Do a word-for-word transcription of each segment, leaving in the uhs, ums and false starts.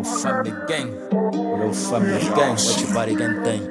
Real Family Gang, Real Family Gang, what your body can think.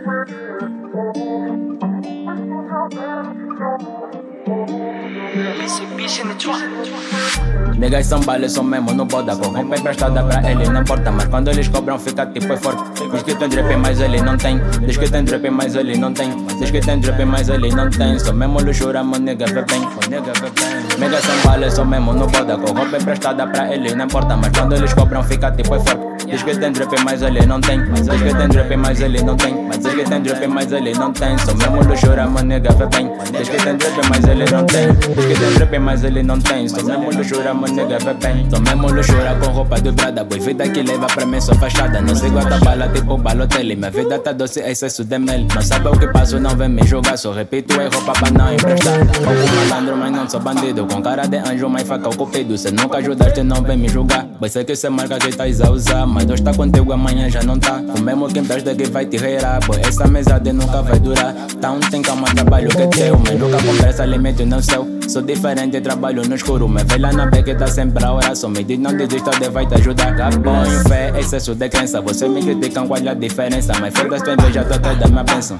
Niggas são balas, são mesmo no boda. Com roupa emprestada pra ele, não importa. Mas quando eles cobram, fica tipo é forte. Diz que tem drip, mas ele não tem. Diz que tem drip, mas ele não tem. Diz que tem drip, mas ele não tem. Sou mesmo luxura, meu nigga vê bem. Niggas são balas, são mesmo no boda. Com roupa emprestada pra ele, não importa. Mas quando eles cobram, fica tipo é forte. Diz que tem drip, mas ele não tem. Diz que tem drip, mas ele não tem. Diz que tem drip, mas ele não tem. Sou mesmo luxura, meu nigga vê bem. Diz que tem drip, mas ele não tem. Diz que tem drip, mas ele não tem. Sou mesmo luxura, meu nigga vê bem. Sou mesmo luxura com roupa dobrada. Boy, vida que leva pra mim sou fachada. Não sigo a bala tipo Balotelli. Minha vida tá doce, excesso de mel. Não sabe o que passo, não vem me julgar. Só repito, é roupa pra não emprestar. Como malandro, mas não sou bandido. Com cara de anjo, mas faca o cupido. Se nunca ajudaste, não vem me julgar. Boy, sei que cê marca que tá a usar. Mas Deus tá contigo, amanhã já não tá. O mesmo que empresta que vai te reirar. Boy, essa amizade nunca vai durar. Tá um tem calma, trabalho que é teu. Mas nunca conversa, limite no céu. Sou diferente, trabalho no escuro. Me vê lá na beca, tá sempre a oração. Me diz, não desista, Deus vai te ajudar. Ponho fé, excesso de crença. Você me criticam, qual é a diferença? Mas foda-se, tua inveja, tô até da minha bênção.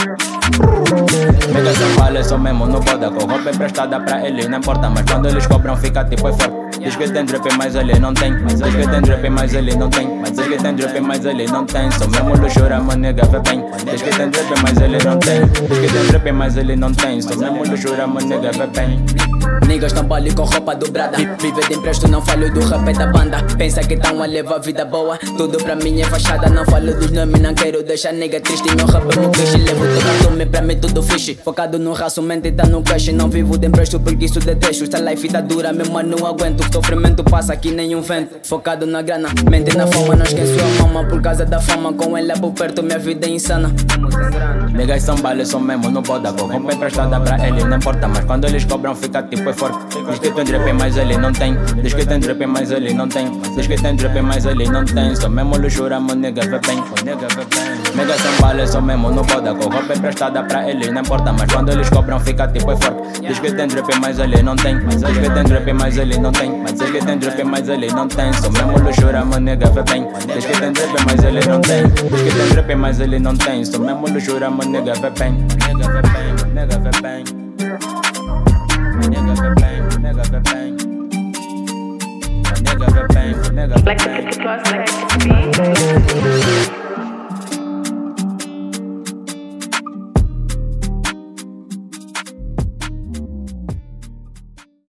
Niggas são balas, sou mesmo no boda. Com roupa emprestada pra ele, não importa. Mas quando eles cobram, fica tipo é forte. Diz que tem drip, mas ele não tem. Diz que tem drip, mas ele não tem. Diz que tem drip, mas ele não tem. Sou mesmo luxura, meu nigga vê bem. Diz que tem drip, mas ele não tem. Diz que tem drip, mas ele não tem. Sou mesmo luxura, meu nigga vê bem. Niggas tão bali com roupa dobrada. Vive de empresto, não falo do rap da banda. Pensa que tão a levar vida boa. Tudo pra mim é fachada, não falo dos nomes. Não quero deixar nigga triste. Meu rap é meu peixe. Levo todo cartão, pra mim tudo fixe. Focado no raço, mente tá no cash. Não vivo de empresto porque isso detesto. Esta life tá dura, meu mano, não aguento. Sofrimento passa aqui nenhum vento. Focado na grana, mente na fama. Não esqueço a mama por causa da fama. Com ela por perto, minha vida é insana. Niggas são balas, são mesmo no boda. Com roupa emprestada pra ele, não importa. Mas quando eles cobram, fica tipo é forte. Diz que tem drip, mas ele não tem. Diz que tem drip, mas ele não tem. Diz que tem drip, mas ele não tem. Sou mesmo luxura, meu nigga vê bem. Niggas são balas, são mesmo no boda. Com roupa emprestada pra ele, não importa. Mas quando eles cobram, fica tipo é forte. Diz que tem drip, mas ele não tem. Diz que tem drip, mas ele não tem. Diz que tem drip, mas ele não tem. Sou mesmo luxura, meu nigga vê bem. Diz que tem drip, mas ele não tem. Diz que tem drip, mas ele não tem. Sou mesmo luxura, meu nigga vê bem. Nigga vê bem, nigga vê bem. Nigga vê bem, nigga vê bem. Nigga vê bem, nigga vê bem. Like the plus, like the beat.